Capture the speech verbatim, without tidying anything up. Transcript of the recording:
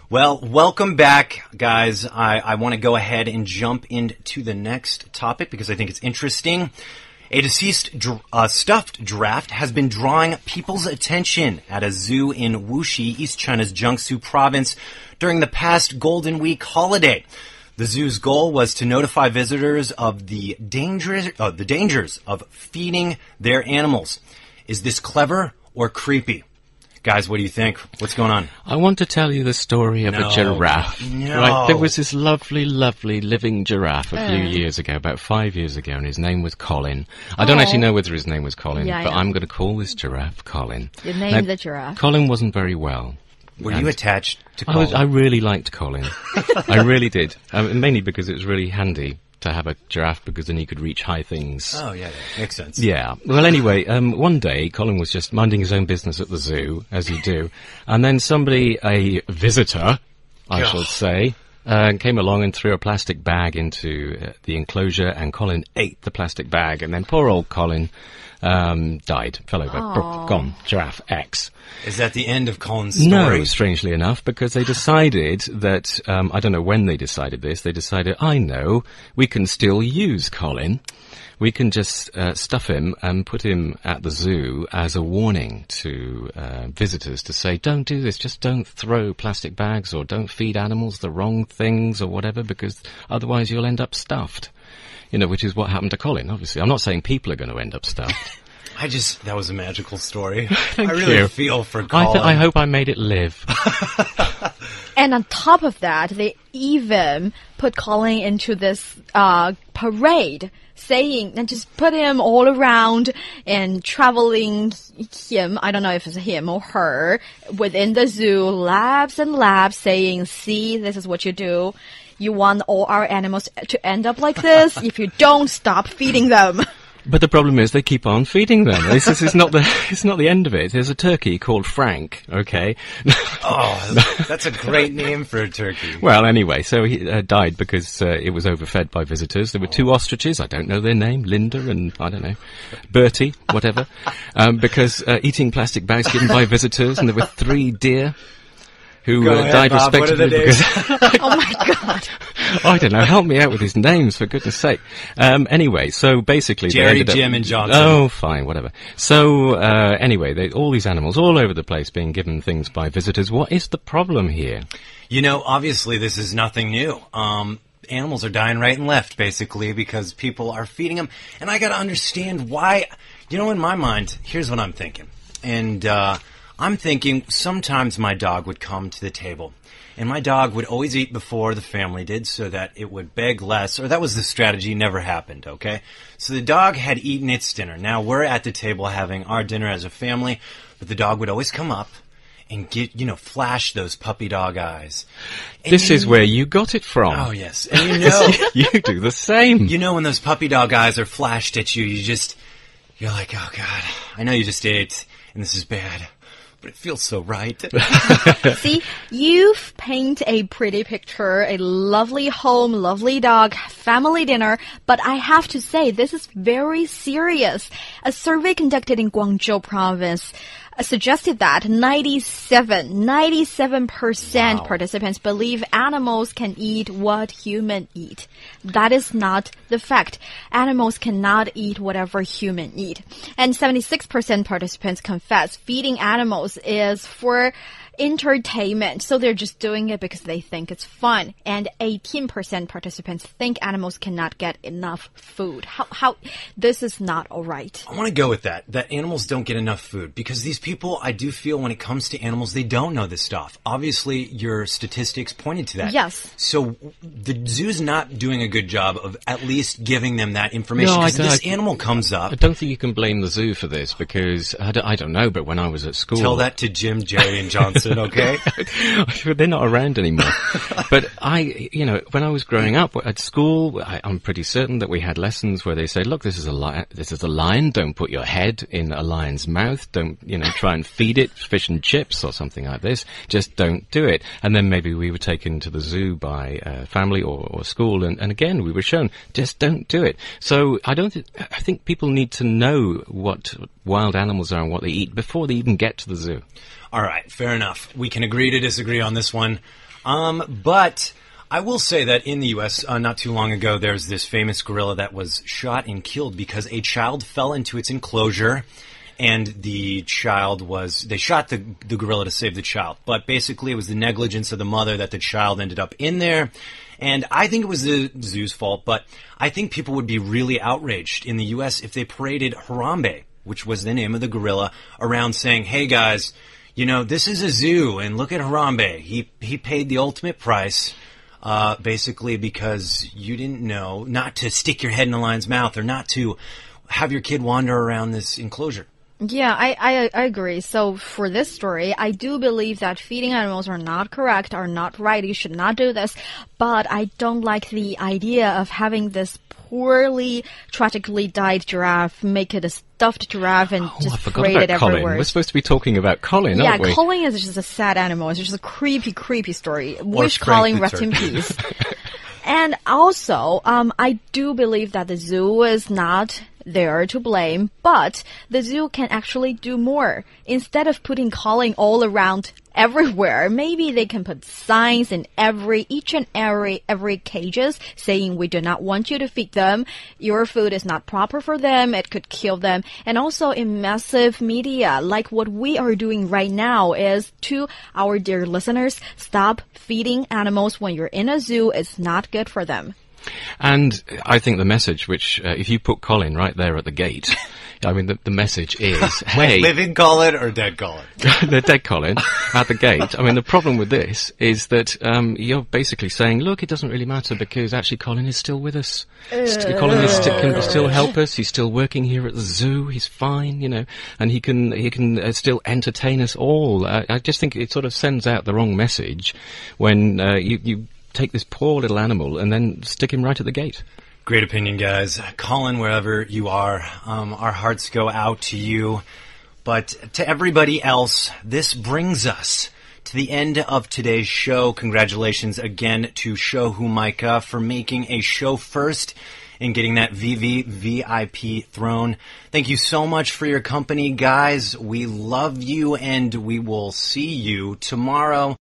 Well, welcome back, guys. I, I want to go ahead and jump into the next topic because I think it's interesting. A deceased uh, stuffed giraffe has been drawing people's attention at a zoo in Wuxi, East China's Jiangsu province, during the past Golden Week holiday. The zoo's goal was to notify visitors of the dangers, uh, the dangers of feeding their animals. Is this clever or creepy? Guys, what do you think? What's going on? I want to tell you the story of no, a giraffe. No. Right, there was this lovely, lovely living giraffe a few Uh. years ago, about five years ago, and his name was Colin. I don't Oh. actually know whether his name was Colin, Yeah, I but know. I'm going to call this giraffe Colin. You named Now, the giraffe. Colin wasn't very well. Were And you attached to I, Colin? was, I really liked Colin. I really did. Um, mainly because it was really handy to have a giraffe, because then you could reach high things. Oh, yeah, yeah, makes sense. Yeah. Well, anyway, um, one day Colin was just minding his own business at the zoo, as you do, and then somebody, a visitor, I Ugh. shall say, uh, came along and threw a plastic bag into uh, the enclosure, and Colin ate the plastic bag, and then poor old Colin um, died, fell over, Aw. gone, giraffe X. Is that the end of Colin's story? No, strangely enough, because they decided that, um, I don't know when they decided this, they decided, I know, we can still use Colin. We can just uh, stuff him and put him at the zoo as a warning to uh, visitors to say, don't do this, just don't throw plastic bags or don't feed animals the wrong things or whatever, because otherwise you'll end up stuffed. You know, which is what happened to Colin, obviously. I'm not saying people are going to end up stuffed. I just, that was a magical story. Thank I really you. feel for I, Colin. th- I hope I made it live. And on top of that, they even put Colin into this uh, parade, saying, and just put him all around and traveling him, I don't know if it's him or her, within the zoo, laps and laps, saying, see, this is what you do. You want all our animals to end up like this if you don't stop feeding them. But the problem is they keep on feeding them. This, this is not the it's not the end of it. There's a turkey called Frank, okay? Oh, that's a great name for a turkey. Well, anyway, so he uh, died because uh, it was overfed by visitors. There were two ostriches, I don't know their name, Linda and, I don't know, Bertie, whatever, um, because uh, eating plastic bags given by visitors, and there were three deer who Go uh, ahead, died Bob. What are the respectively names? because... Oh my God. I don't know. Help me out with these names, for goodness sake. Um, anyway, so basically, they Jerry, ended up- Jim, and Johnson. Oh, fine, whatever. So uh, anyway, they, all these animals all over the place being given things by visitors. What is the problem here? You know, obviously this is nothing new. Um, animals are dying right and left, basically, because people are feeding them. And I gotta understand why. You know, in my mind, here's what I'm thinking. And uh, I'm thinking sometimes my dog would come to the table. And my dog would always eat before the family did so that it would beg less, or that was the strategy, never happened, okay? So the dog had eaten its dinner. Now we're at the table having our dinner as a family, but the dog would always come up and get, you know, flash those puppy dog eyes. And This you is where you got it from. Oh, yes. And you know, You do the same. you know when those puppy dog eyes are flashed at you, you just, you're like, oh, God, I know you just ate, and this is bad, but it feels so right. See, you've painted a pretty picture, a lovely home, lovely dog, family dinner, but I have to say, this is very serious. A survey conducted in Guangzhou province uh, suggested that ninety-seven, ninety-seven percent Wow. participants believe animals can eat what humans eat. That is not the fact. Animals cannot eat whatever humans eat. And seventy-six percent participants confess feeding animals is for entertainment. So they're just doing it because they think it's fun. And eighteen percent participants think animals cannot get enough food. How, how, this is not all right. I want to go with that, that animals don't get enough food, because these people, I do feel when it comes to animals, they don't know this stuff. Obviously, your statistics pointed to that. Yes. So the zoo's not doing a good job of at least giving them that information, No, I because this don't- animal comes up. I don't think you can blame the zoo for this, because I don't, I don't know, but when I was at school... Tell that to Jim, Jerry, and Johnson, okay? They're not around anymore. But I, you know, when I was growing up at school, I, I'm pretty certain that we had lessons where they say, look, this is a lion, this is a lion, don't put your head in a lion's mouth, don't, you know, try and feed it fish and chips or something like this, just don't do it. And then maybe we were taken to the zoo by uh, family or, or school, and, and again, we were shown, just don't do it. So I don't, th- I think people need to know what wild animals are and what they eat before they even get to the zoo. All right, fair enough. We can agree to disagree on this one. Um, but I will say that in the U S, uh, not too long ago, there's this famous gorilla that was shot and killed because a child fell into its enclosure. And the child was, they shot the, the gorilla to save the child. But basically it was the negligence of the mother that the child ended up in there. And I think it was the zoo's fault, but I think people would be really outraged in the U S if they paraded Harambe, which was the name of the gorilla, around saying, hey guys, you know, this is a zoo and look at Harambe. He, he paid the ultimate price. Uh, basically because you didn't know not to stick your head in the lion's mouth or not to have your kid wander around this enclosure. Yeah, I, I, I agree. So for this story, I do believe that feeding animals are not correct, are not right. You should not do this. But I don't like the idea of having this poorly, tragically died giraffe, make it a stuffed giraffe and oh, just I forgot parade about it Colin. everywhere. We're supposed to be talking about Colin, yeah, aren't we? Colin is just a sad animal. It's just a creepy, creepy story. Wish Frank Colin the rest in turkey. peace. And also, um, I do believe that the zoo is not there to blame, but the zoo can actually do more. Instead of putting Colin all around everywhere, maybe they can put signs in every, each and every, every cages saying we do not want you to feed them. Your food is not proper for them. It could kill them. And also in massive media, like what we are doing right now is to our dear listeners, stop feeding animals when you're in a zoo. It's not good for them. And I think the message, which, uh, if you put Colin right there at the gate, I mean, the, the message is, hey... living Colin or dead Colin? The dead Colin at the gate. I mean, the problem with this is that um, you're basically saying, look, it doesn't really matter because actually Colin is still with us. St- Colin is sti- can still help us. He's still working here at the zoo. He's fine, you know, and he can he can uh, still entertain us all. Uh, I just think it sort of sends out the wrong message when uh, you... you take this poor little animal and then stick him right at the gate. Great opinion, guys. Colin, wherever you are, um, our hearts go out to you. But to everybody else, this brings us to the end of today's show. Congratulations again to Show Micah for making a show first and getting that V V V I P throne. Thank you so much for your company, guys. We love you, and we will see you tomorrow.